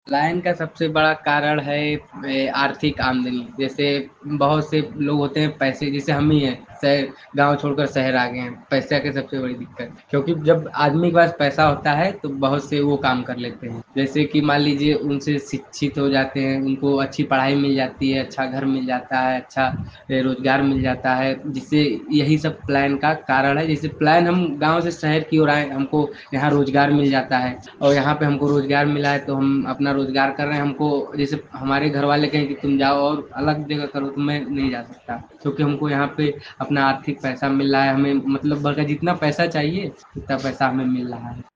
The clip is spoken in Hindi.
पलायन का सबसे बड़ा कारण है आर्थिक आमदनी। जैसे बहुत से लोग होते हैं पैसे जैसे हम ही हैं, शहर गाँव छोड़कर शहर आ गए हैं, पैसा की सबसे बड़ी दिक्कत। क्योंकि जब आदमी के पास पैसा होता है तो बहुत से वो काम कर लेते हैं। जैसे कि मान लीजिए उनसे शिक्षित हो जाते हैं, उनको अच्छी पढ़ाई मिल जाती है, अच्छा घर मिल जाता है, अच्छा रोज़गार मिल जाता है, जिससे यही सब पलायन का कारण है। जैसे पलायन हम गाँव से शहर की ओर आए, हमको यहाँ रोज़गार मिल जाता है और यहाँ पे हमको रोज़गार मिला है तो हम अपना रोज़गार कर रहे हैं। हमको जैसे हमारे घर वाले कहें कि तुम जाओ और अलग जगह करो तो मैं नहीं जा सकता, क्योंकि हमको यहाँ पे अपना आर्थिक पैसा मिल रहा है। हमें मतलब बल्कि जितना पैसा चाहिए उतना पैसा हमें मिल रहा है।